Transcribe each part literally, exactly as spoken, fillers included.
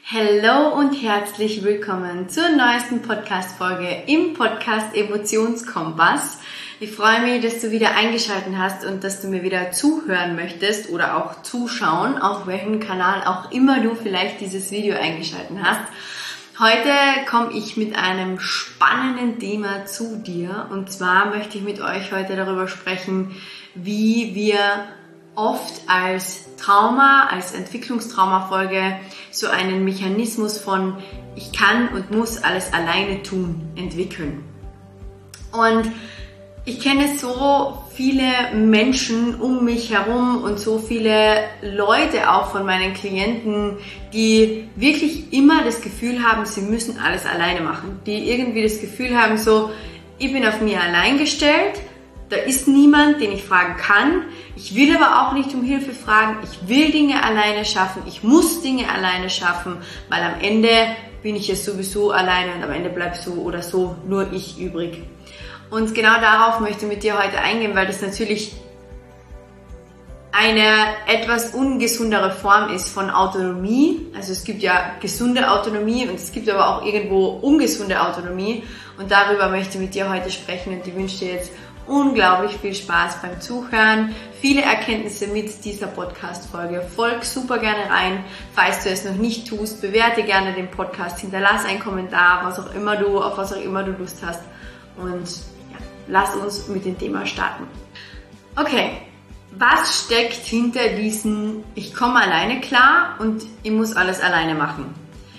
Hallo und herzlich willkommen zur neuesten Podcast-Folge im Podcast Emotionskompass. Ich freue mich, dass du wieder eingeschaltet hast und dass du mir wieder zuhören möchtest oder auch zuschauen, auf welchem Kanal auch immer du vielleicht dieses Video eingeschaltet hast. Heute komme ich mit einem spannenden Thema zu dir und zwar möchte ich mit euch heute darüber sprechen, wie wir oft als Trauma, als Entwicklungstraumafolge so einen Mechanismus von ich kann und muss alles alleine tun entwickeln. Und ich kenne so viele Menschen um mich herum und so viele Leute auch von meinen Klienten, die wirklich immer das Gefühl haben, sie müssen alles alleine machen. Die irgendwie das Gefühl haben so, ich bin auf mir allein gestellt, da ist niemand, den ich fragen kann. Ich will aber auch nicht um Hilfe fragen. Ich will Dinge alleine schaffen. Ich muss Dinge alleine schaffen, weil am Ende bin ich ja sowieso alleine und am Ende bleibt so oder so nur ich übrig. Und genau darauf möchte ich mit dir heute eingehen, weil das natürlich eine etwas ungesundere Form ist von Autonomie. Also es gibt ja gesunde Autonomie und es gibt aber auch irgendwo ungesunde Autonomie. Und darüber möchte ich mit dir heute sprechen und ich wünsche dir jetzt unglaublich viel Spaß beim Zuhören, viele Erkenntnisse mit dieser Podcast-Folge. Folg super gerne rein, falls du es noch nicht tust, bewerte gerne den Podcast, hinterlass einen Kommentar, was auch immer du, auf was auch immer du Lust hast und ja, lass uns mit dem Thema starten. Okay, was steckt hinter diesen ich komme alleine klar und ich muss alles alleine machen?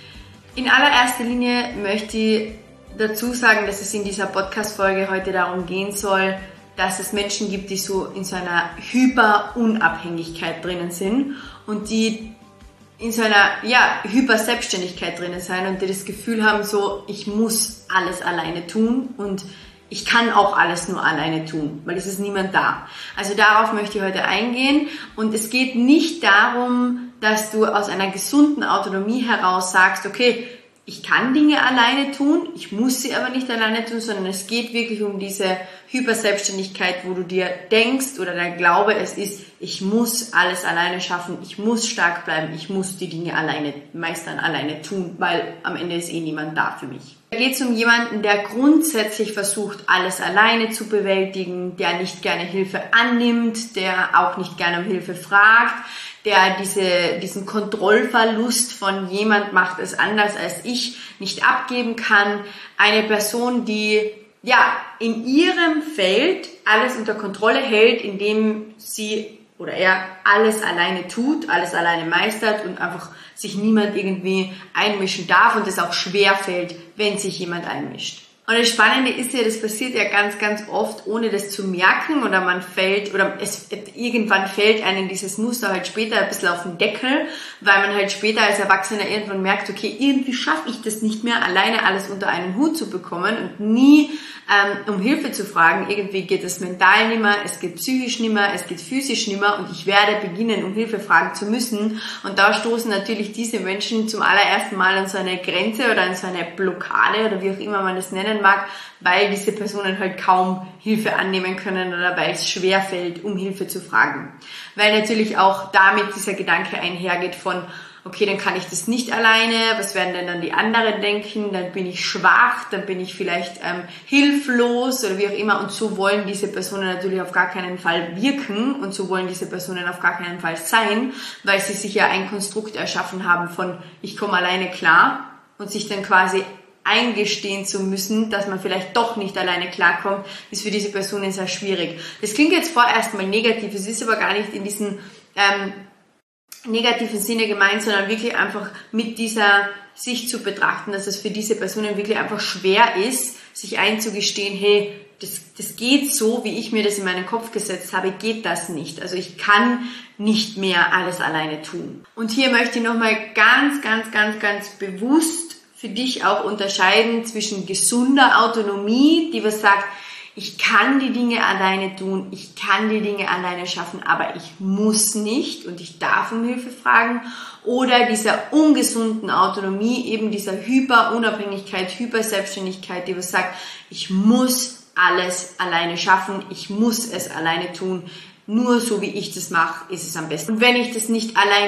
In allererster Linie möchte ich dazu sagen, dass es in dieser Podcast-Folge heute darum gehen soll, dass es Menschen gibt, die so in so einer Hyper-Unabhängigkeit drinnen sind und die in so einer ja, Hyper-Selbstständigkeit drinnen sein und die das Gefühl haben, so ich muss alles alleine tun und ich kann auch alles nur alleine tun, weil es ist niemand da. Also darauf möchte ich heute eingehen und es geht nicht darum, dass du aus einer gesunden Autonomie heraus sagst, okay, ich kann Dinge alleine tun, ich muss sie aber nicht alleine tun, sondern es geht wirklich um diese Hyperselbstständigkeit, wo du dir denkst oder der Glaube es ist, ich muss alles alleine schaffen, ich muss stark bleiben, ich muss die Dinge alleine meistern, alleine tun, weil am Ende ist eh niemand da für mich. Da geht es um jemanden, der grundsätzlich versucht, alles alleine zu bewältigen, der nicht gerne Hilfe annimmt, der auch nicht gerne um Hilfe fragt, der diese, diesen Kontrollverlust von jemand macht es anders als ich nicht abgeben kann. Eine Person, die ja in ihrem Feld alles unter Kontrolle hält, indem sie oder er alles alleine tut, alles alleine meistert und einfach sich niemand irgendwie einmischen darf und es auch schwer fällt, wenn sich jemand einmischt. Und das Spannende ist ja, das passiert ja ganz, ganz oft, ohne das zu merken oder man fällt, oder es irgendwann fällt einem dieses Muster halt später ein bisschen auf den Deckel, weil man halt später als Erwachsener irgendwann merkt, okay, irgendwie schaffe ich das nicht mehr, alleine alles unter einen Hut zu bekommen und nie ähm, um Hilfe zu fragen. Irgendwie geht es mental nimmer, es geht psychisch nimmer, es geht physisch nimmer und ich werde beginnen, um Hilfe fragen zu müssen. Und da stoßen natürlich diese Menschen zum allerersten Mal an so eine Grenze oder an so eine Blockade oder wie auch immer man das nennen mag, weil diese Personen halt kaum Hilfe annehmen können oder weil es schwer fällt, um Hilfe zu fragen. Weil natürlich auch damit dieser Gedanke einhergeht von, okay, dann kann ich das nicht alleine, was werden denn dann die anderen denken, dann bin ich schwach, dann bin ich vielleicht ähm, hilflos oder wie auch immer und so wollen diese Personen natürlich auf gar keinen Fall wirken und so wollen diese Personen auf gar keinen Fall sein, weil sie sich ja ein Konstrukt erschaffen haben von ich komme alleine klar und sich dann quasi eingestehen zu müssen, dass man vielleicht doch nicht alleine klarkommt, ist für diese Personen sehr schwierig. Das klingt jetzt vorerst mal negativ, es ist aber gar nicht in diesem ähm, negativen Sinne gemeint, sondern wirklich einfach mit dieser Sicht zu betrachten, dass es für diese Personen wirklich einfach schwer ist, sich einzugestehen, hey, das, das geht so, wie ich mir das in meinen Kopf gesetzt habe, geht das nicht. Also ich kann nicht mehr alles alleine tun. Und hier möchte ich nochmal ganz, ganz, ganz, ganz bewusst für dich auch unterscheiden zwischen gesunder Autonomie, die was sagt, ich kann die Dinge alleine tun, ich kann die Dinge alleine schaffen, aber ich muss nicht und ich darf um Hilfe fragen, oder dieser ungesunden Autonomie, eben dieser Hyperunabhängigkeit, Hyperselbstständigkeit, die was sagt, ich muss alles alleine schaffen, ich muss es alleine tun, nur so wie ich das mache, ist es am besten. Und wenn ich das nicht alleine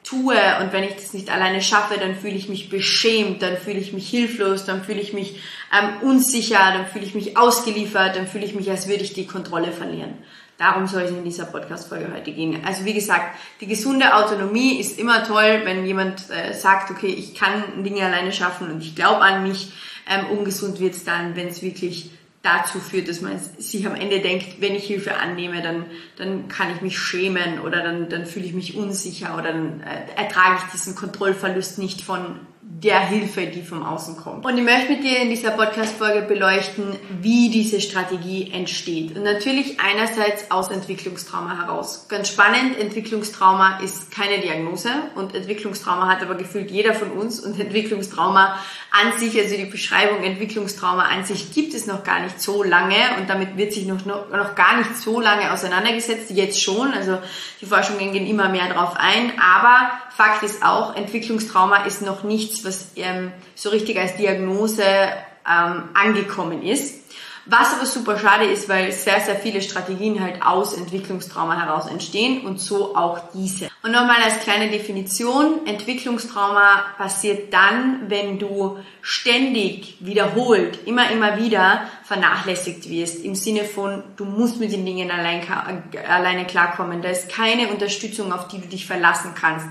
tue und wenn ich das nicht alleine schaffe, dann fühle ich mich beschämt, dann fühle ich mich hilflos, dann fühle ich mich ähm, unsicher, dann fühle ich mich ausgeliefert, dann fühle ich mich, als würde ich die Kontrolle verlieren. Darum soll es in dieser Podcast-Folge heute gehen. Also wie gesagt, die gesunde Autonomie ist immer toll, wenn jemand äh, sagt, okay, ich kann Dinge alleine schaffen und ich glaube an mich. Ähm, ungesund wird es dann, wenn es wirklich dazu führt, dass man sich am Ende denkt, wenn ich Hilfe annehme, dann, dann kann ich mich schämen oder dann, dann fühle ich mich unsicher oder dann äh, ertrage ich diesen Kontrollverlust nicht von der Hilfe, die vom Außen kommt. Und ich möchte mit dir in dieser Podcast-Folge beleuchten, wie diese Strategie entsteht. Und natürlich einerseits aus Entwicklungstrauma heraus. Ganz spannend, Entwicklungstrauma ist keine Diagnose und Entwicklungstrauma hat aber gefühlt jeder von uns und Entwicklungstrauma an sich, also die Beschreibung Entwicklungstrauma an sich gibt es noch gar nicht so lange und damit wird sich noch, noch, noch gar nicht so lange auseinandergesetzt, jetzt schon, also die Forschungen gehen immer mehr drauf ein, aber Fakt ist auch, Entwicklungstrauma ist noch nichts, was ähm, so richtig als Diagnose ähm, angekommen ist. Was aber super schade ist, weil sehr, sehr viele Strategien halt aus Entwicklungstrauma heraus entstehen und so auch diese. Und nochmal als kleine Definition, Entwicklungstrauma passiert dann, wenn du ständig, wiederholt, immer, immer wieder vernachlässigt wirst. Im Sinne von, du musst mit den Dingen allein, alleine klarkommen. Da ist keine Unterstützung, auf die du dich verlassen kannst.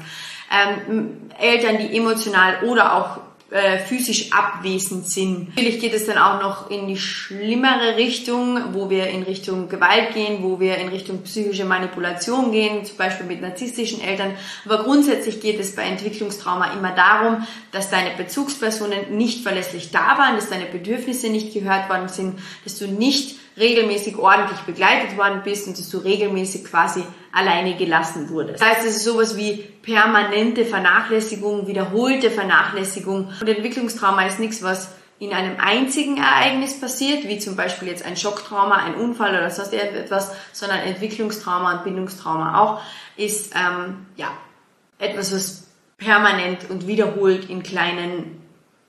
Ähm, Eltern, die emotional oder auch äh, physisch abwesend sind. Natürlich geht es dann auch noch in die schlimmere Richtung, wo wir in Richtung Gewalt gehen, wo wir in Richtung psychische Manipulation gehen, zum Beispiel mit narzisstischen Eltern. Aber grundsätzlich geht es bei Entwicklungstrauma immer darum, dass deine Bezugspersonen nicht verlässlich da waren, dass deine Bedürfnisse nicht gehört worden sind, dass du nicht regelmäßig ordentlich begleitet worden bist und dass du regelmäßig quasi alleine gelassen wurdest. Das heißt, es ist sowas wie permanente Vernachlässigung, wiederholte Vernachlässigung. Und Entwicklungstrauma ist nichts, was in einem einzigen Ereignis passiert, wie zum Beispiel jetzt ein Schocktrauma, ein Unfall oder sonst etwas, sondern Entwicklungstrauma und Bindungstrauma auch, ist ähm, ja etwas, was permanent und wiederholt in kleinen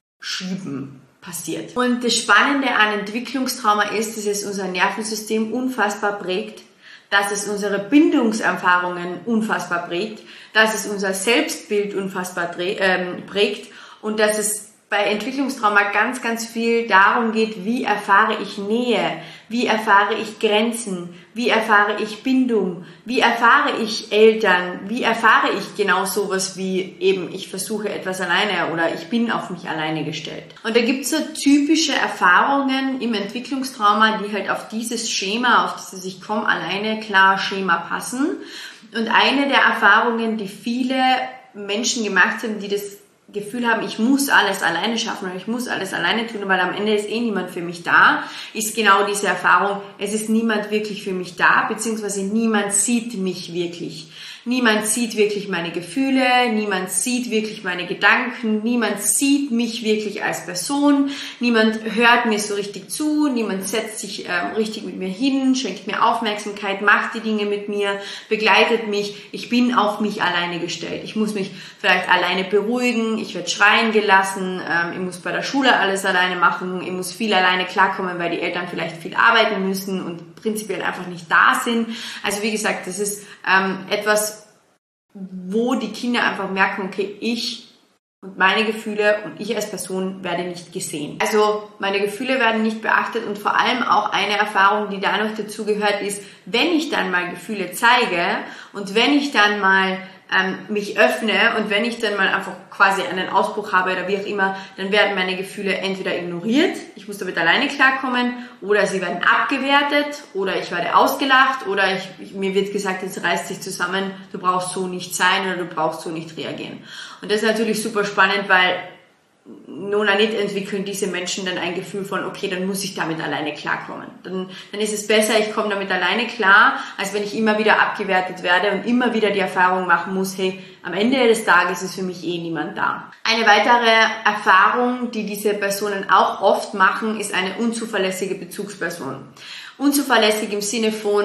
Schüben passiert. Und das Spannende an Entwicklungstrauma ist, dass es unser Nervensystem unfassbar prägt, dass es unsere Bindungserfahrungen unfassbar prägt, dass es unser Selbstbild unfassbar prägt und dass es bei Entwicklungstrauma ganz, ganz viel darum geht, wie erfahre ich Nähe, wie erfahre ich Grenzen, wie erfahre ich Bindung, wie erfahre ich Eltern, wie erfahre ich genau sowas wie eben, ich versuche etwas alleine oder ich bin auf mich alleine gestellt. Und da gibt es so typische Erfahrungen im Entwicklungstrauma, die halt auf dieses Schema, auf dieses Ich komme alleine klar Schema passen. Und eine der Erfahrungen, die viele Menschen gemacht haben, die das Gefühl haben, ich muss alles alleine schaffen oder ich muss alles alleine tun, weil am Ende ist eh niemand für mich da, ist genau diese Erfahrung, es ist niemand wirklich für mich da, beziehungsweise niemand sieht mich wirklich. Niemand sieht wirklich meine Gefühle, niemand sieht wirklich meine Gedanken, niemand sieht mich wirklich als Person, niemand hört mir so richtig zu, niemand setzt sich äh, richtig mit mir hin, schenkt mir Aufmerksamkeit, macht die Dinge mit mir, begleitet mich. Ich bin auf mich alleine gestellt. Ich muss mich vielleicht alleine beruhigen, ich werde schreien gelassen, ähm, ich muss bei der Schule alles alleine machen, ich muss viel alleine klarkommen, weil die Eltern vielleicht viel arbeiten müssen und prinzipiell einfach nicht da sind. Also wie gesagt, das ist ähm, etwas, wo die Kinder einfach merken, okay, ich und meine Gefühle und ich als Person werde nicht gesehen. Also meine Gefühle werden nicht beachtet und vor allem auch eine Erfahrung, die da noch dazu gehört, ist, wenn ich dann mal Gefühle zeige und wenn ich dann mal ähm, mich öffne und wenn ich dann mal einfach quasi einen Ausbruch habe oder wie auch immer, dann werden meine Gefühle entweder ignoriert, ich muss damit alleine klarkommen, oder sie werden abgewertet oder ich werde ausgelacht oder ich, ich, mir wird gesagt, jetzt reißt dich zusammen, du brauchst so nicht sein oder du brauchst so nicht reagieren. Und das ist natürlich super spannend, weil nun nicht entwickeln diese Menschen dann ein Gefühl von, okay, dann muss ich damit alleine klarkommen. Dann, dann ist es besser, ich komme damit alleine klar, als wenn ich immer wieder abgewertet werde und immer wieder die Erfahrung machen muss, hey, am Ende des Tages ist für mich eh niemand da. Eine weitere Erfahrung, die diese Personen auch oft machen, ist eine unzuverlässige Bezugsperson. Unzuverlässig im Sinne von,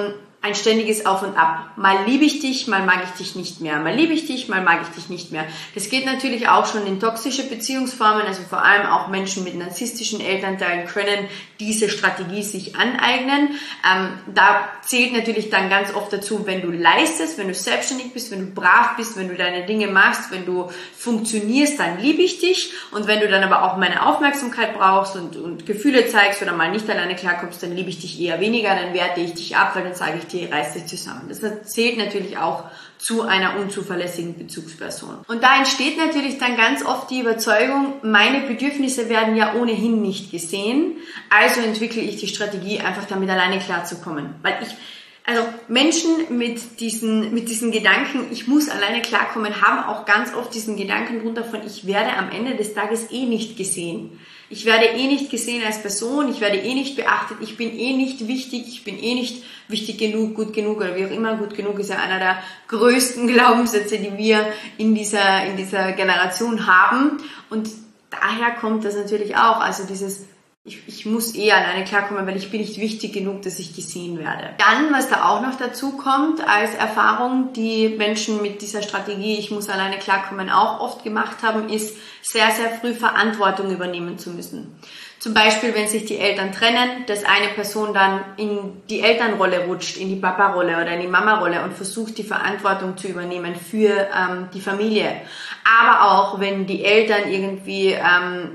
ein ständiges Auf und Ab. Mal liebe ich dich, mal mag ich dich nicht mehr. Mal liebe ich dich, mal mag ich dich nicht mehr. Das geht natürlich auch schon in toxische Beziehungsformen, also vor allem auch Menschen mit narzisstischen Elternteilen können diese Strategie sich aneignen. Ähm, da zählt natürlich dann ganz oft dazu, wenn du leistest, wenn du selbstständig bist, wenn du brav bist, wenn du deine Dinge machst, wenn du funktionierst, dann liebe ich dich. Und wenn du dann aber auch meine Aufmerksamkeit brauchst und, und Gefühle zeigst oder mal nicht alleine klarkommst, dann liebe ich dich eher weniger, dann werte ich dich ab, weil dann sage ich dir, reiß dich zusammen. Das zählt natürlich auch zu einer unzuverlässigen Bezugsperson. Und da entsteht natürlich dann ganz oft die Überzeugung, meine Bedürfnisse werden ja ohnehin nicht gesehen, also entwickle ich die Strategie, einfach damit alleine klarzukommen. Weil ich, also Menschen mit diesen, mit diesen Gedanken, ich muss alleine klarkommen, haben auch ganz oft diesen Gedanken drunter von, ich werde am Ende des Tages eh nicht gesehen. Ich werde eh nicht gesehen als Person, ich werde eh nicht beachtet, ich bin eh nicht wichtig, ich bin eh nicht wichtig genug, gut genug oder wie auch immer. Gut genug ist ja einer der größten Glaubenssätze, die wir in dieser, in dieser Generation haben. Und daher kommt das natürlich auch, also dieses Ich, ich muss eh alleine klarkommen, weil ich bin nicht wichtig genug, dass ich gesehen werde. Dann, was da auch noch dazu kommt als Erfahrung, die Menschen mit dieser Strategie, ich muss alleine klarkommen, auch oft gemacht haben, ist sehr, sehr früh Verantwortung übernehmen zu müssen. Zum Beispiel, wenn sich die Eltern trennen, dass eine Person dann in die Elternrolle rutscht, in die Papa-Rolle oder in die Mama-Rolle und versucht, die Verantwortung zu übernehmen für ähm, die Familie. Aber auch, wenn die Eltern irgendwie ähm,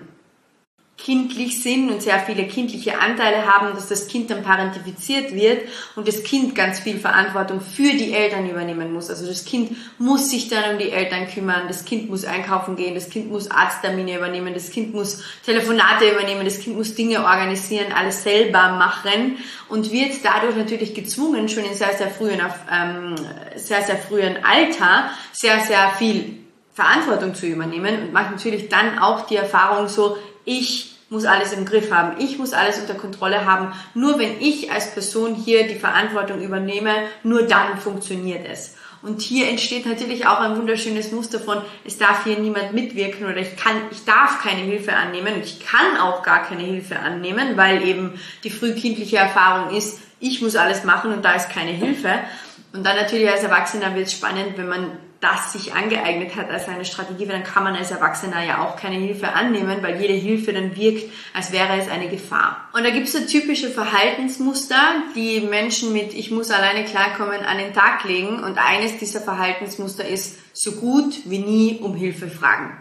kindlich sind und sehr viele kindliche Anteile haben, dass das Kind dann parentifiziert wird und das Kind ganz viel Verantwortung für die Eltern übernehmen muss. Also das Kind muss sich dann um die Eltern kümmern, das Kind muss einkaufen gehen, das Kind muss Arzttermine übernehmen, das Kind muss Telefonate übernehmen, das Kind muss Dinge organisieren, alles selber machen und wird dadurch natürlich gezwungen, schon in sehr, sehr frühen, ähm, sehr, sehr frühen Alter, sehr, sehr viel Verantwortung zu übernehmen und macht natürlich dann auch die Erfahrung so, ich muss alles im Griff haben, ich muss alles unter Kontrolle haben. Nur wenn ich als Person hier die Verantwortung übernehme, nur dann funktioniert es. Und hier entsteht natürlich auch ein wunderschönes Muster von, es darf hier niemand mitwirken oder ich kann, ich darf keine Hilfe annehmen und ich kann auch gar keine Hilfe annehmen, weil eben die frühkindliche Erfahrung ist, ich muss alles machen und da ist keine Hilfe. Und dann natürlich als Erwachsener wird es spannend, wenn man das sich angeeignet hat als eine Strategie, weil dann kann man als Erwachsener ja auch keine Hilfe annehmen, weil jede Hilfe dann wirkt, als wäre es eine Gefahr. Und da gibt es so typische Verhaltensmuster, die Menschen mit ich muss alleine klarkommen an den Tag legen und eines dieser Verhaltensmuster ist so gut wie nie um Hilfe fragen.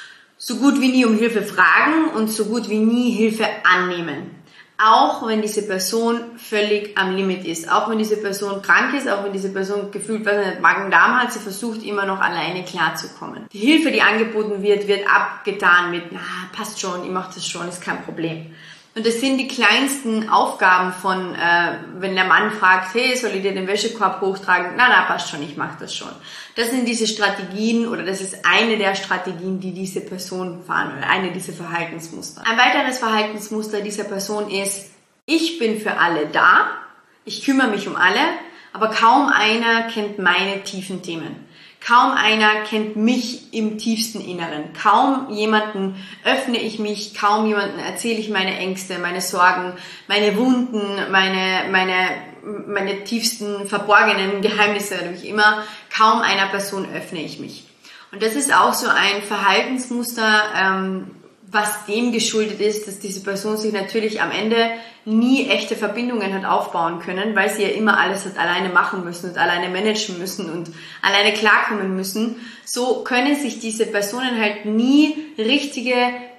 So gut wie nie um Hilfe fragen und so gut wie nie Hilfe annehmen. Auch wenn diese Person völlig am Limit ist, auch wenn diese Person krank ist, auch wenn diese Person gefühlt, weiß nicht, Magen-Darm hat, sie versucht immer noch alleine klarzukommen. Die Hilfe, die angeboten wird, wird abgetan mit, na, passt schon, ich mach das schon, ist kein Problem. Und das sind die kleinsten Aufgaben von, äh, wenn der Mann fragt, hey, soll ich dir den Wäschekorb hochtragen? Na, na, passt schon, ich mach das schon. Das sind diese Strategien oder das ist eine der Strategien, die diese Person fahren oder eine dieser Verhaltensmuster. Ein weiteres Verhaltensmuster dieser Person ist, ich bin für alle da, ich kümmere mich um alle, aber kaum einer kennt meine tiefen Themen. Kaum einer kennt mich im tiefsten Inneren. Kaum jemanden öffne ich mich, kaum jemanden erzähle ich meine Ängste, meine Sorgen, meine Wunden, meine, meine, meine tiefsten verborgenen Geheimnisse oder wie immer. Kaum einer Person öffne ich mich. Und das ist auch so ein Verhaltensmuster, ähm, was dem geschuldet ist, dass diese Person sich natürlich am Ende nie echte Verbindungen hat aufbauen können, weil sie ja immer alles hat alleine machen müssen und alleine managen müssen und alleine klarkommen müssen. So können sich diese Personen halt nie richtige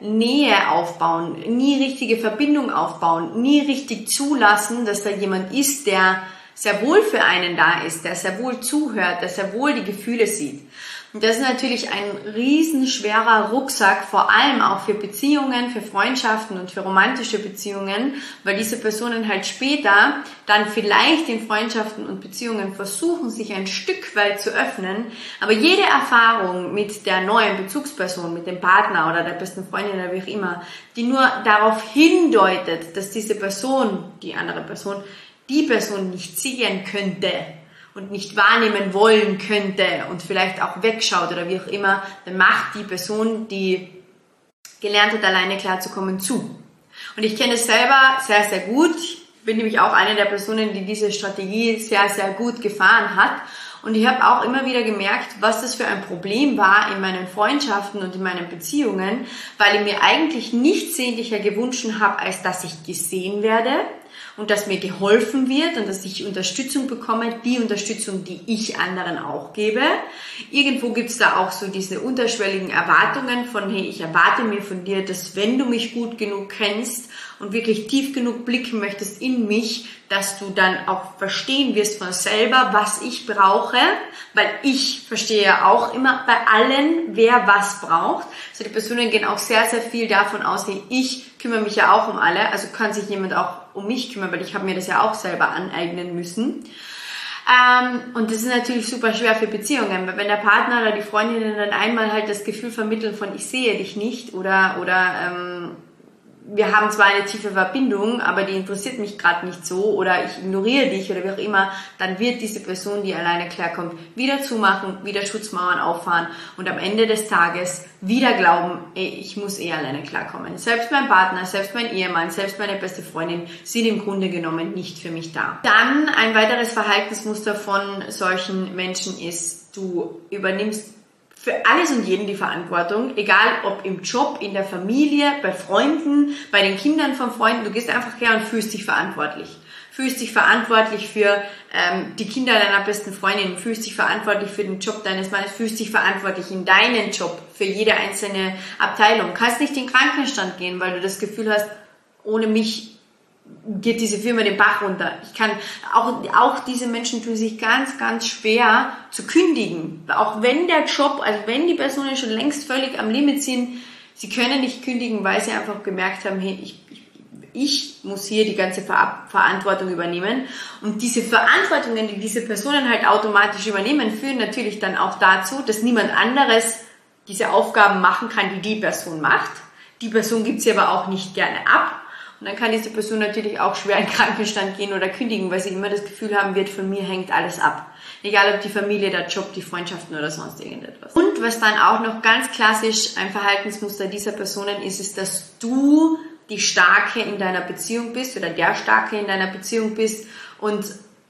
Nähe aufbauen, nie richtige Verbindung aufbauen, nie richtig zulassen, dass da jemand ist, der sehr wohl für einen da ist, der sehr wohl zuhört, der sehr wohl die Gefühle sieht. Und das ist natürlich ein riesenschwerer Rucksack, vor allem auch für Beziehungen, für Freundschaften und für romantische Beziehungen, weil diese Personen halt später dann vielleicht in Freundschaften und Beziehungen versuchen, sich ein Stück weit zu öffnen, aber jede Erfahrung mit der neuen Bezugsperson, mit dem Partner oder der besten Freundin oder wie auch immer, die nur darauf hindeutet, dass diese Person, die andere Person, die Person nicht sehen könnte, und nicht wahrnehmen wollen könnte und vielleicht auch wegschaut oder wie auch immer, dann macht die Person, die gelernt hat, alleine klarzukommen, zu. Und ich kenne es selber sehr, sehr gut. Ich bin nämlich auch eine der Personen, die diese Strategie sehr, sehr gut gefahren hat. Und ich habe auch immer wieder gemerkt, was das für ein Problem war in meinen Freundschaften und in meinen Beziehungen, weil ich mir eigentlich nichts sehnlicher gewünscht habe, als dass ich gesehen werde und dass mir geholfen wird und dass ich Unterstützung bekomme, die Unterstützung, die ich anderen auch gebe. Irgendwo gibt es da auch so diese unterschwelligen Erwartungen von, hey, ich erwarte mir von dir, dass wenn du mich gut genug kennst und wirklich tief genug blicken möchtest in mich, dass du dann auch verstehen wirst von selber, was ich brauche, weil ich verstehe ja auch immer bei allen, wer was braucht. Also die Personen gehen auch sehr, sehr viel davon aus, hey, ich kümmere mich ja auch um alle, also kann sich jemand auch um mich kümmern, weil ich habe mir das ja auch selber aneignen müssen. Ähm, und das ist natürlich super schwer für Beziehungen, weil wenn der Partner oder die Freundinnen dann einmal halt das Gefühl vermitteln von ich sehe dich nicht oder oder ähm, wir haben zwar eine tiefe Verbindung, aber die interessiert mich gerade nicht so oder ich ignoriere dich oder wie auch immer, dann wird diese Person, die alleine klarkommt, wieder zumachen, wieder Schutzmauern auffahren und am Ende des Tages wieder glauben, ey, ich muss eh alleine klarkommen. Selbst mein Partner, selbst mein Ehemann, selbst meine beste Freundin sind im Grunde genommen nicht für mich da. Dann ein weiteres Verhaltensmuster von solchen Menschen ist, du übernimmst für alles und jeden die Verantwortung, egal ob im Job, in der Familie, bei Freunden, bei den Kindern von Freunden, du gehst einfach her und fühlst dich verantwortlich. Fühlst dich verantwortlich für ähm, die Kinder deiner besten Freundin, fühlst dich verantwortlich für den Job deines Mannes, fühlst dich verantwortlich in deinen Job, für jede einzelne Abteilung. Kannst nicht in den Krankenstand gehen, weil du das Gefühl hast, ohne mich geht diese Firma den Bach runter. Ich kann, auch, auch diese Menschen tun sich ganz, ganz schwer zu kündigen. Auch wenn der Job, also wenn die Personen schon längst völlig am Limit sind, sie können nicht kündigen, weil sie einfach gemerkt haben, hey, ich, ich, ich muss hier die ganze Ver- Verantwortung übernehmen. Und diese Verantwortungen, die diese Personen halt automatisch übernehmen, führen natürlich dann auch dazu, dass niemand anderes diese Aufgaben machen kann, die die Person macht. Die Person gibt sie aber auch nicht gerne ab. Und dann kann diese Person natürlich auch schwer in den Krankenstand gehen oder kündigen, weil sie immer das Gefühl haben wird, von mir hängt alles ab. Egal ob die Familie, der Job, die Freundschaften oder sonst irgendetwas. Und was dann auch noch ganz klassisch ein Verhaltensmuster dieser Personen ist, ist, dass du die Starke in deiner Beziehung bist oder der Starke in deiner Beziehung bist und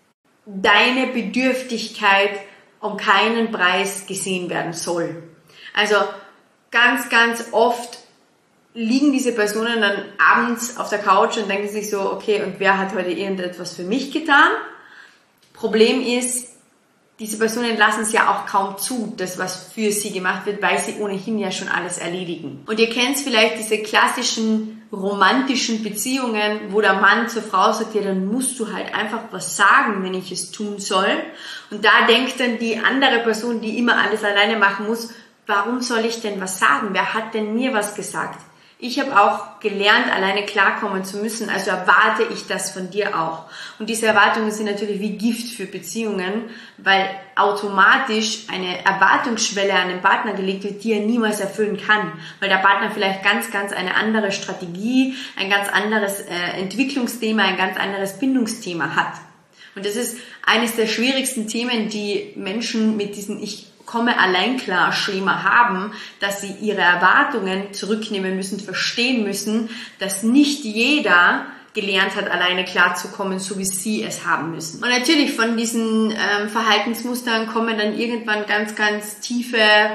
deine Bedürftigkeit um keinen Preis gesehen werden soll. Also ganz, ganz oft liegen diese Personen dann abends auf der Couch und denken sich so, okay, und wer hat heute irgendetwas für mich getan? Problem ist, diese Personen lassen es ja auch kaum zu, das was für sie gemacht wird, weil sie ohnehin ja schon alles erledigen. Und ihr kennt vielleicht diese klassischen romantischen Beziehungen, wo der Mann zur Frau sagt, ja, dann musst du halt einfach was sagen, wenn ich es tun soll. Und da denkt dann die andere Person, die immer alles alleine machen muss, warum soll ich denn was sagen? Wer hat denn mir was gesagt? Ich habe auch gelernt, alleine klarkommen zu müssen, also erwarte ich das von dir auch. Und diese Erwartungen sind natürlich wie Gift für Beziehungen, weil automatisch eine Erwartungsschwelle an den Partner gelegt wird, die er niemals erfüllen kann. Weil der Partner vielleicht ganz, ganz eine andere Strategie, ein ganz anderes äh, Entwicklungsthema, ein ganz anderes Bindungsthema hat. Und das ist eines der schwierigsten Themen, die Menschen mit diesem Ich komme allein klar Schema haben, dass sie ihre Erwartungen zurücknehmen müssen, verstehen müssen, dass nicht jeder gelernt hat, alleine klarzukommen, so wie sie es haben müssen. Und natürlich von diesen ähm, Verhaltensmustern kommen dann irgendwann ganz, ganz tiefe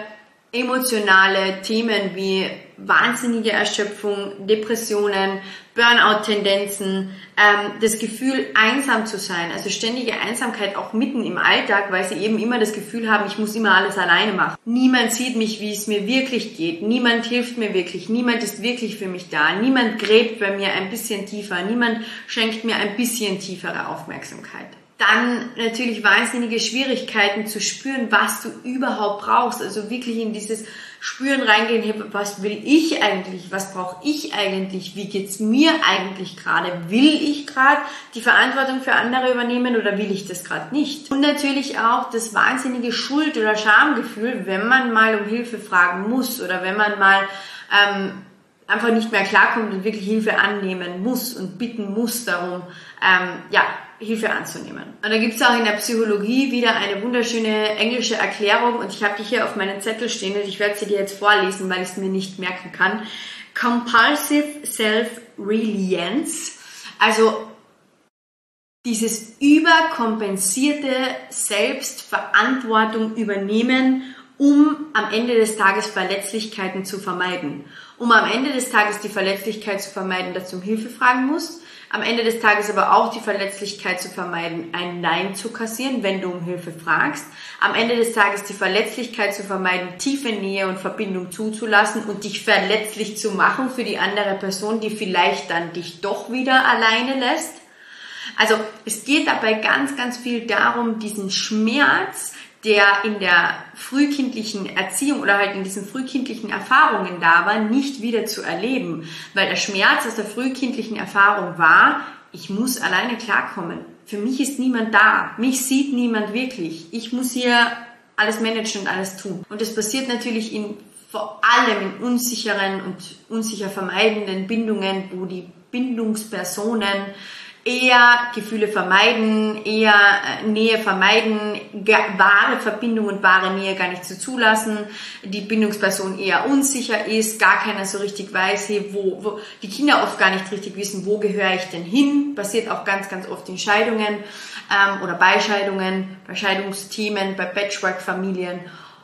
emotionale Themen wie wahnsinnige Erschöpfung, Depressionen, Burnout-Tendenzen, ähm, das Gefühl, einsam zu sein, also ständige Einsamkeit auch mitten im Alltag, weil sie eben immer das Gefühl haben, ich muss immer alles alleine machen. Niemand sieht mich, wie es mir wirklich geht, niemand hilft mir wirklich, niemand ist wirklich für mich da, niemand gräbt bei mir ein bisschen tiefer, niemand schenkt mir ein bisschen tiefere Aufmerksamkeit. Dann natürlich wahnsinnige Schwierigkeiten zu spüren, was du überhaupt brauchst, also wirklich in dieses Spüren reingehen, hey, was will ich eigentlich, was brauche ich eigentlich, wie geht's mir eigentlich gerade, will ich gerade die Verantwortung für andere übernehmen oder will ich das gerade nicht? Und natürlich auch das wahnsinnige Schuld- oder Schamgefühl, wenn man mal um Hilfe fragen muss oder wenn man mal ähm, einfach nicht mehr klarkommt und wirklich Hilfe annehmen muss und bitten muss darum, ähm, ja, Hilfe anzunehmen. Und da gibt es auch in der Psychologie wieder eine wunderschöne englische Erklärung und ich habe die hier auf meinen Zettel stehen und ich werde sie dir jetzt vorlesen, weil ich es mir nicht merken kann. Compulsive Self-Reliance, also dieses überkompensierte Selbstverantwortung übernehmen, um am Ende des Tages Verletzlichkeiten zu vermeiden. Um am Ende des Tages die Verletzlichkeit zu vermeiden, dass du um Hilfe fragen musst. Am Ende des Tages aber auch die Verletzlichkeit zu vermeiden, ein Nein zu kassieren, wenn du um Hilfe fragst. Am Ende des Tages die Verletzlichkeit zu vermeiden, tiefe Nähe und Verbindung zuzulassen und dich verletzlich zu machen für die andere Person, die vielleicht dann dich doch wieder alleine lässt. Also es geht dabei ganz, ganz viel darum, diesen Schmerz, der in der frühkindlichen Erziehung oder halt in diesen frühkindlichen Erfahrungen da war, nicht wieder zu erleben. Weil der Schmerz aus der frühkindlichen Erfahrung war, ich muss alleine klarkommen. Für mich ist niemand da. Mich sieht niemand wirklich. Ich muss hier alles managen und alles tun. Und das passiert natürlich in vor allem in unsicheren und unsicher vermeidenden Bindungen, wo die Bindungspersonen eher Gefühle vermeiden, eher Nähe vermeiden, wahre Verbindung und wahre Nähe gar nicht zu zulassen, die Bindungsperson eher unsicher ist, gar keiner so richtig weiß, hey, wo, wo die Kinder oft gar nicht richtig wissen, wo gehöre ich denn hin, passiert auch ganz, ganz oft in Scheidungen ähm, oder bei Scheidungen, bei Scheidungsthemen, bei Patchwork-Familien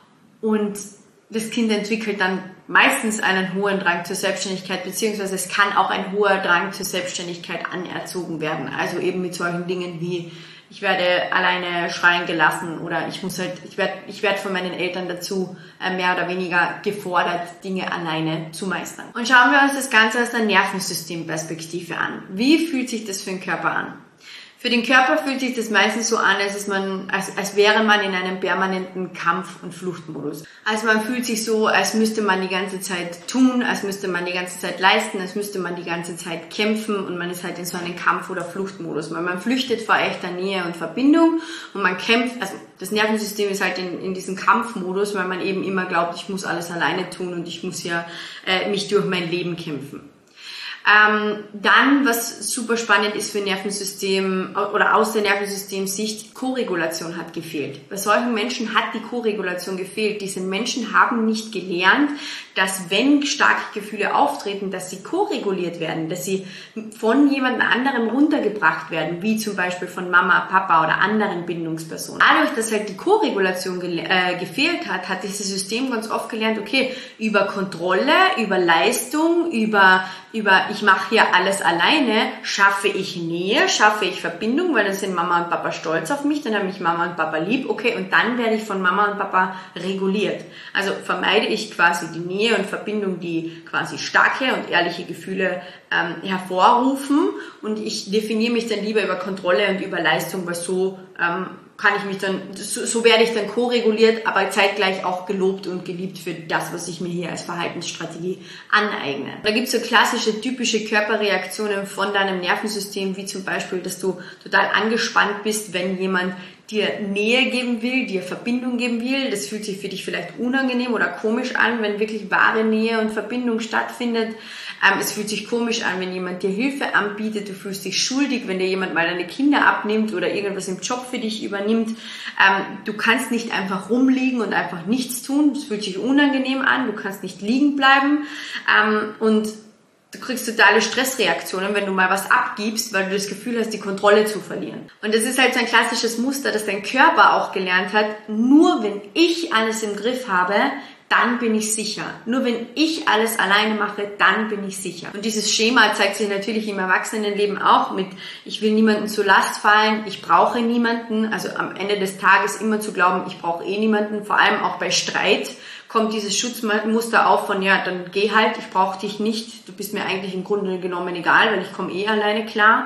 und das Kind entwickelt dann meistens einen hohen Drang zur Selbstständigkeit, beziehungsweise es kann auch ein hoher Drang zur Selbstständigkeit anerzogen werden. Also eben mit solchen Dingen wie, ich werde alleine schreien gelassen oder ich muss halt, ich werde, ich werde von meinen Eltern dazu äh, mehr oder weniger gefordert, Dinge alleine zu meistern. Und schauen wir uns das Ganze aus der Nervensystemperspektive an. Wie fühlt sich das für den Körper an? Für den Körper fühlt sich das meistens so an, als, ist man, als, als wäre man in einem permanenten Kampf- und Fluchtmodus. Also man fühlt sich so, als müsste man die ganze Zeit tun, als müsste man die ganze Zeit leisten, als müsste man die ganze Zeit kämpfen und man ist halt in so einem Kampf- oder Fluchtmodus. Weil man flüchtet vor echter Nähe und Verbindung und man kämpft, also das Nervensystem ist halt in, in diesem Kampfmodus, weil man eben immer glaubt, ich muss alles alleine tun und ich muss ja äh, mich durch mein Leben kämpfen. Ähm, dann, was super spannend ist für Nervensystem oder aus der Nervensystemsicht, Koregulation hat gefehlt. Bei solchen Menschen hat die Koregulation gefehlt. Diese Menschen haben nicht gelernt, dass wenn starke Gefühle auftreten, dass sie koreguliert werden, dass sie von jemand anderem runtergebracht werden, wie zum Beispiel von Mama, Papa oder anderen Bindungspersonen. Dadurch, dass halt die Koregulation ge- äh, gefehlt hat, hat dieses System ganz oft gelernt, okay, über Kontrolle, über Leistung, über über ich mache hier alles alleine, schaffe ich Nähe, schaffe ich Verbindung, weil dann sind Mama und Papa stolz auf mich, dann haben mich Mama und Papa lieb, okay, und dann werde ich von Mama und Papa reguliert. Also vermeide ich quasi die Nähe und Verbindung, die quasi starke und ehrliche Gefühle ähm, hervorrufen und ich definiere mich dann lieber über Kontrolle und über Leistung, weil so ähm, kann ich mich dann, so, so werde ich dann ko-reguliert, aber zeitgleich auch gelobt und geliebt für das, was ich mir hier als Verhaltensstrategie aneigne. Da gibt es so klassische, typische Körperreaktionen von deinem Nervensystem, wie zum Beispiel, dass du total angespannt bist, wenn jemand dir Nähe geben will, dir Verbindung geben will. Das fühlt sich für dich vielleicht unangenehm oder komisch an, wenn wirklich wahre Nähe und Verbindung stattfindet. Ähm, es fühlt sich komisch an, wenn jemand dir Hilfe anbietet. Du fühlst dich schuldig, wenn dir jemand mal deine Kinder abnimmt oder irgendwas im Job für dich übernimmt. Ähm, du kannst nicht einfach rumliegen und einfach nichts tun. Es fühlt sich unangenehm an. Du kannst nicht liegen bleiben. Ähm, und du kriegst totale Stressreaktionen, wenn du mal was abgibst, weil du das Gefühl hast, die Kontrolle zu verlieren. Und das ist halt so ein klassisches Muster, das dein Körper auch gelernt hat. Nur wenn ich alles im Griff habe, dann bin ich sicher. Nur wenn ich alles alleine mache, dann bin ich sicher. Und dieses Schema zeigt sich natürlich im Erwachsenenleben auch mit, ich will niemanden zur Last fallen, ich brauche niemanden. Also am Ende des Tages immer zu glauben, ich brauche eh niemanden, vor allem auch bei Streit kommt dieses Schutzmuster auf von, ja, dann geh halt, ich brauche dich nicht, du bist mir eigentlich im Grunde genommen egal, weil ich komme eh alleine klar.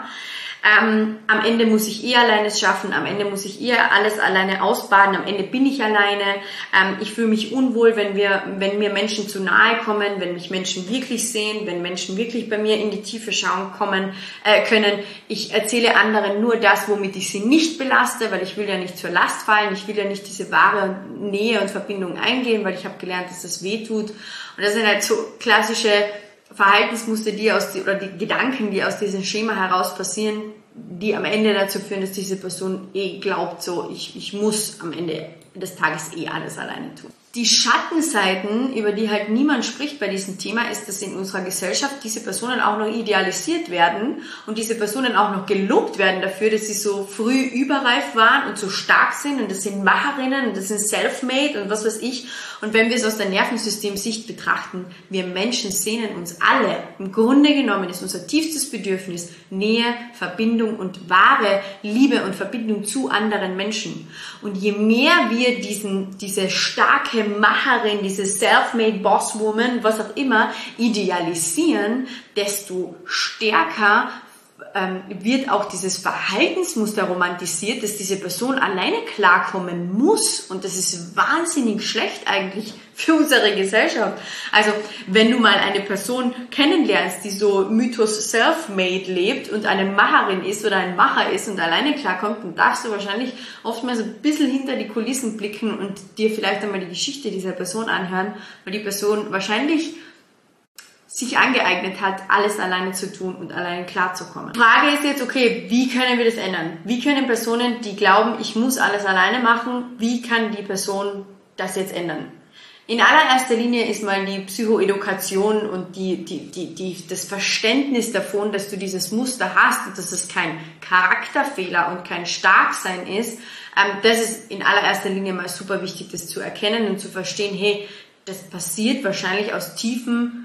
Ähm, am Ende muss ich eh alleine es schaffen, am Ende muss ich eh alles alleine ausbaden, am Ende bin ich alleine. Ähm, ich fühle mich unwohl, wenn wir, wenn mir Menschen zu nahe kommen, wenn mich Menschen wirklich sehen, wenn Menschen wirklich bei mir in die Tiefe schauen kommen äh, können. Ich erzähle anderen nur das, womit ich sie nicht belaste, weil ich will ja nicht zur Last fallen, ich will ja nicht diese wahre Nähe und Verbindung eingehen, weil ich habe gelernt, dass das weh tut. Und das sind halt so klassische Verhaltensmuster, die aus die, oder die Gedanken, die aus diesem Schema heraus passieren, die am Ende dazu führen, dass diese Person eh glaubt, so ich, ich muss am Ende des Tages eh alles alleine tun. Die Schattenseiten, über die halt niemand spricht bei diesem Thema, ist, dass in unserer Gesellschaft diese Personen auch noch idealisiert werden und diese Personen auch noch gelobt werden dafür, dass sie so früh überreif waren und so stark sind und das sind Macherinnen und das sind Selfmade und was weiß ich. Und wenn wir es aus der Nervensystemsicht betrachten, wir Menschen sehnen uns alle, im Grunde genommen ist unser tiefstes Bedürfnis Nähe, Verbindung und wahre Liebe und Verbindung zu anderen Menschen. Und je mehr wir diesen, diese starke Macherin, diese Self-Made Bosswoman, was auch immer, idealisieren, desto stärker ähm, wird auch dieses Verhaltensmuster romantisiert, dass diese Person alleine klarkommen muss. Und das ist wahnsinnig schlecht eigentlich für unsere Gesellschaft. Also wenn du mal eine Person kennenlernst, die so Mythos Self-Made lebt und eine Macherin ist oder ein Macher ist und alleine klarkommt, dann darfst du wahrscheinlich oftmals ein bisschen hinter die Kulissen blicken und dir vielleicht einmal die Geschichte dieser Person anhören, weil die Person wahrscheinlich sich angeeignet hat, alles alleine zu tun und alleine klarzukommen. Die Frage ist jetzt, okay, wie können wir das ändern? Wie können Personen, die glauben, ich muss alles alleine machen, wie kann die Person das jetzt ändern? In allererster Linie ist mal die Psychoedukation und die, die, die, die, das Verständnis davon, dass du dieses Muster hast und dass es kein Charakterfehler und kein Starksein ist. Ähm, das ist in allererster Linie mal super wichtig, das zu erkennen und zu verstehen, hey, das passiert wahrscheinlich aus tiefen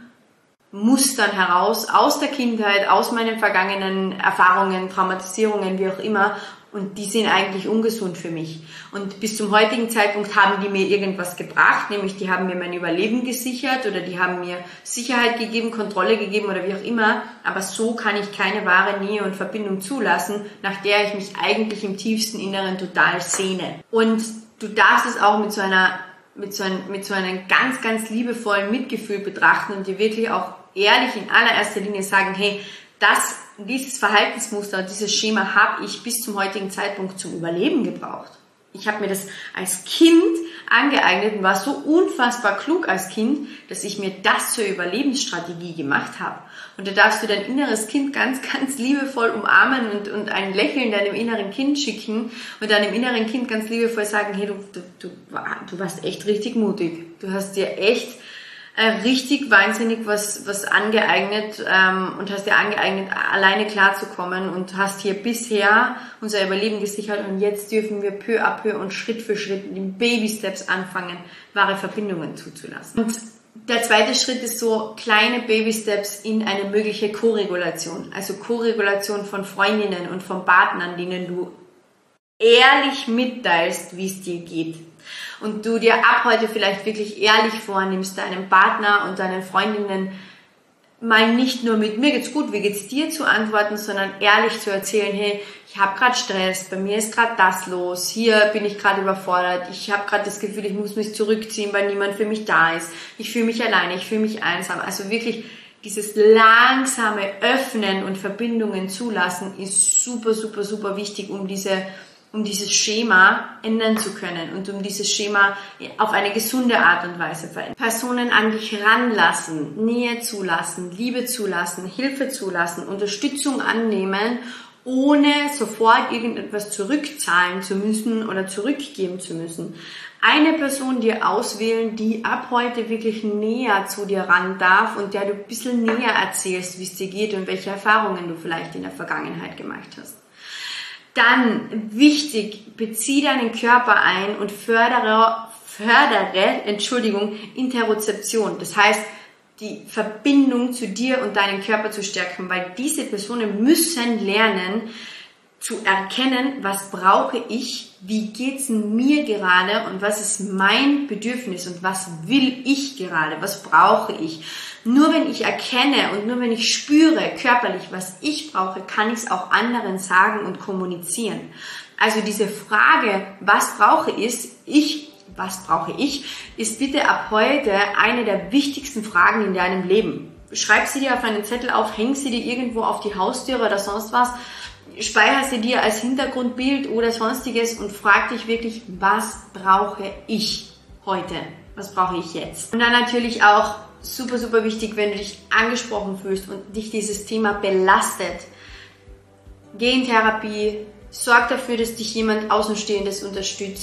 Mustern heraus, aus der Kindheit, aus meinen vergangenen Erfahrungen, Traumatisierungen, wie auch immer, und die sind eigentlich ungesund für mich. Und bis zum heutigen Zeitpunkt haben die mir irgendwas gebracht, nämlich die haben mir mein Überleben gesichert oder die haben mir Sicherheit gegeben, Kontrolle gegeben oder wie auch immer, aber so kann ich keine wahre Nähe und Verbindung zulassen, nach der ich mich eigentlich im tiefsten Inneren total sehne. Und du darfst es auch mit so einer mit so, ein, mit so einem ganz, ganz liebevollen Mitgefühl betrachten und dir wirklich auch ehrlich in allererster Linie sagen, hey, das, dieses Verhaltensmuster und dieses Schema habe ich bis zum heutigen Zeitpunkt zum Überleben gebraucht. Ich habe mir das als Kind angeeignet und war so unfassbar klug als Kind, dass ich mir das zur Überlebensstrategie gemacht habe. Und da darfst du dein inneres Kind ganz, ganz liebevoll umarmen und, und ein Lächeln deinem inneren Kind schicken und deinem inneren Kind ganz liebevoll sagen, hey, du, du, du, du warst echt richtig mutig. Du hast dir echt äh, richtig wahnsinnig was, was angeeignet ähm, und hast dir angeeignet, alleine klarzukommen und hast hier bisher unser Überleben gesichert und jetzt dürfen wir peu à peu und Schritt für Schritt in Baby-Steps anfangen, wahre Verbindungen zuzulassen. Und der zweite Schritt ist so kleine Baby-Steps in eine mögliche Koregulation, also Koregulation von Freundinnen und von Partnern, denen du ehrlich mitteilst, wie es dir geht. Und du dir ab heute vielleicht wirklich ehrlich vornimmst, deinem Partner und deinen Freundinnen mal nicht nur mit mir geht's gut, wie geht's dir zu antworten, sondern ehrlich zu erzählen, hey, ich habe gerade Stress, bei mir ist gerade das los, hier bin ich gerade überfordert, ich habe gerade das Gefühl, ich muss mich zurückziehen, weil niemand für mich da ist, ich fühle mich alleine, ich fühle mich einsam. Also wirklich dieses langsame Öffnen und Verbindungen zulassen ist super, super, super wichtig, um diese um dieses Schema ändern zu können und um dieses Schema auf eine gesunde Art und Weise verändern. Personen an dich ranlassen, Nähe zulassen, Liebe zulassen, Hilfe zulassen, Unterstützung annehmen, ohne sofort irgendetwas zurückzahlen zu müssen oder zurückgeben zu müssen. Eine Person dir auswählen, die ab heute wirklich näher zu dir ran darf und der du ein bisschen näher erzählst, wie es dir geht und welche Erfahrungen du vielleicht in der Vergangenheit gemacht hast. Dann, wichtig, bezieh deinen Körper ein und fördere, fördere, Entschuldigung, Interozeption. Das heißt, die Verbindung zu dir und deinem Körper zu stärken, weil diese Personen müssen lernen, zu erkennen, was brauche ich, wie geht's mir gerade und was ist mein Bedürfnis und was will ich gerade, was brauche ich. Nur wenn ich erkenne und nur wenn ich spüre körperlich, was ich brauche, kann ich es auch anderen sagen und kommunizieren. Also diese Frage, was brauche ich, was brauche ich, ist bitte ab heute eine der wichtigsten Fragen in deinem Leben. Schreib sie dir auf einen Zettel auf, häng sie dir irgendwo auf die Haustüre oder sonst was, speicher sie dir als Hintergrundbild oder sonstiges und frag dich wirklich, was brauche ich heute? Was brauche ich jetzt? Und dann natürlich auch super, super wichtig, wenn du dich angesprochen fühlst und dich dieses Thema belastet. Geh in Therapie, sorg dafür, dass dich jemand Außenstehendes unterstützt.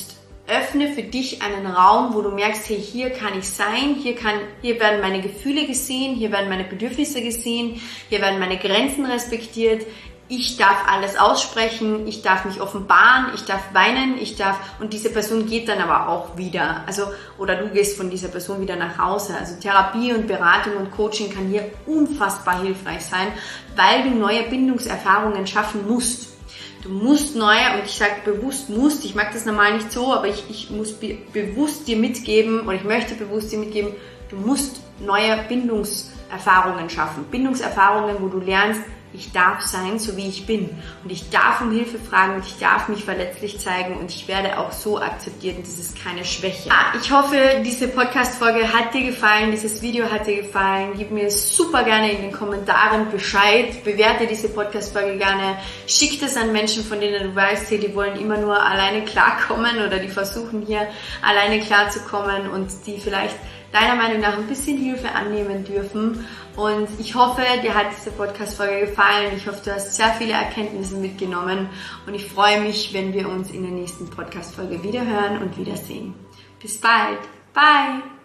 öffne für dich einen Raum, wo du merkst, hey, hier kann ich sein, hier kann, hier werden meine Gefühle gesehen, hier werden meine Bedürfnisse gesehen, hier werden meine Grenzen respektiert. Ich darf alles aussprechen, ich darf mich offenbaren, ich darf weinen, ich darf, und diese Person geht dann aber auch wieder, also, oder du gehst von dieser Person wieder nach Hause. Also Therapie und Beratung und Coaching kann hier unfassbar hilfreich sein, weil du neue Bindungserfahrungen schaffen musst. Du musst neue, und ich sage bewusst musst, ich mag das normal nicht so, aber ich, ich muss be- bewusst dir mitgeben, oder ich möchte bewusst dir mitgeben, du musst neue Bindungserfahrungen schaffen. Bindungserfahrungen, wo du lernst, ich darf sein, so wie ich bin. Und ich darf um Hilfe fragen und ich darf mich verletzlich zeigen und ich werde auch so akzeptiert und das ist keine Schwäche. Ja, ich hoffe, diese Podcast-Folge hat dir gefallen, dieses Video hat dir gefallen. Gib mir super gerne in den Kommentaren Bescheid. Bewerte diese Podcast-Folge gerne. Schick das an Menschen, von denen du weißt, hey, die wollen immer nur alleine klarkommen oder die versuchen hier alleine klarzukommen und die vielleicht deiner Meinung nach ein bisschen Hilfe annehmen dürfen. Und ich hoffe, dir hat diese Podcast-Folge gefallen. Ich hoffe, du hast sehr viele Erkenntnisse mitgenommen. Und ich freue mich, wenn wir uns in der nächsten Podcast-Folge wiederhören und wiedersehen. Bis bald. Bye.